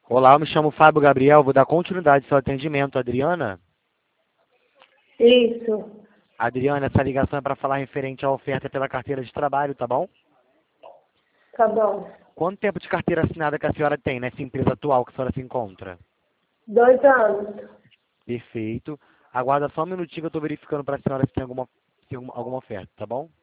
Olá, eu me chamo Fábio Gabriel, vou dar continuidade ao seu atendimento, Adriana. Isso, Adriana, essa ligação é para falar referente à oferta pela carteira de trabalho, tá bom? tá bom. Quanto tempo de carteira assinada que a senhora tem nessa empresa atual que a senhora se encontra? 2 anos. Perfeito. Aguarda só um minutinho que eu estou verificando para a senhora se tem alguma oferta, tá bom?